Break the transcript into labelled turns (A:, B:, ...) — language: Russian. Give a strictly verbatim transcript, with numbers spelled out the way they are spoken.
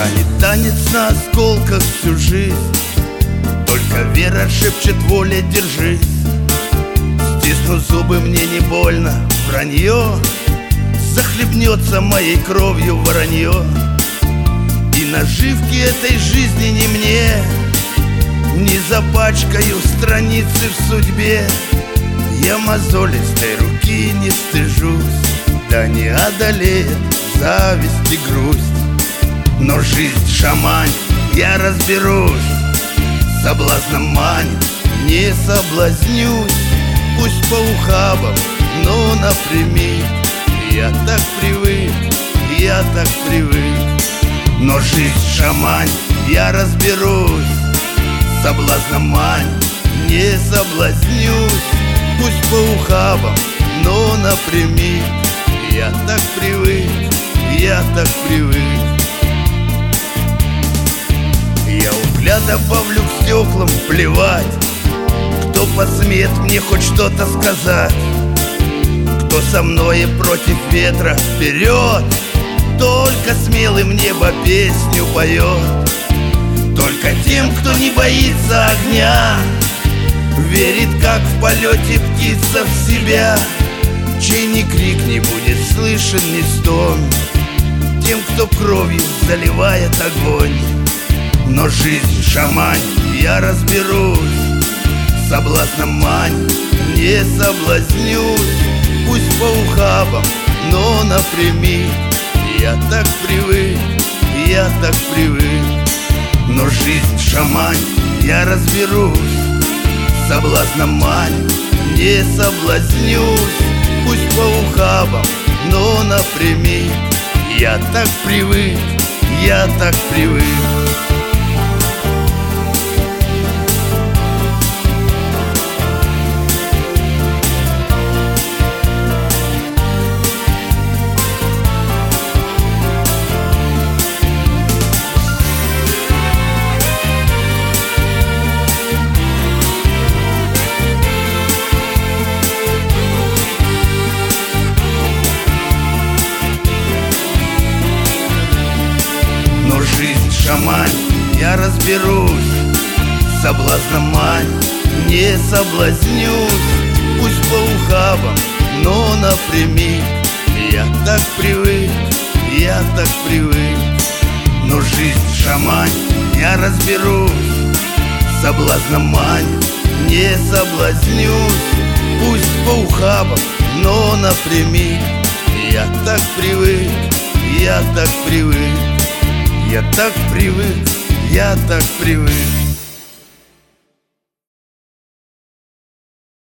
A: Станет танец на осколках всю жизнь, только вера шепчет: воля, держись. Стисну зубы, мне не больно, вранье захлебнется моей кровью воронье. И наживки этой жизни не мне, не запачкаю страницы в судьбе. Я мозолистой руки не стыжусь, да не одолеет зависть и грусть. Но жизнь шамань, я разберусь, соблазном манит, не соблазнюсь. Пусть по ухабам, но напрямик. Я так привык, я так привык. Но жизнь шамань, я разберусь, соблазном манит, не соблазнюсь. Пусть по ухабам, но напрямик. Я так привык, я так привык. Я угля добавлю к стеклам, плевать, кто посмеет мне хоть что-то сказать. Кто со мной и против ветра, вперед! Только смелым небо песню поет. Только тем, кто не боится огня, верит, как в полете птица в себя, чей ни крик не будет слышен, ни стон. Тем, кто кровью заливает огонь. Но жизнь шамань, я разберусь, соблазном мань, не соблазнюсь. Пусть по ухабам, но напрямик. Я так привык, я так привык. Но жизнь шамань, я разберусь, соблазном мань, не соблазнюсь. Пусть по ухабам, но напрямик. Я так привык, я так привык. Шамань, я разберусь, соблазном мань, не соблазнюсь. Пусть по ухабам, но напрямик. Я так привык, я так привык. Но жизнь шамань, я разберусь, соблазном мань, не соблазнюсь. Пусть по ухабам, но напрямик. Я так привык, я так привык. Я так привык, я так привык.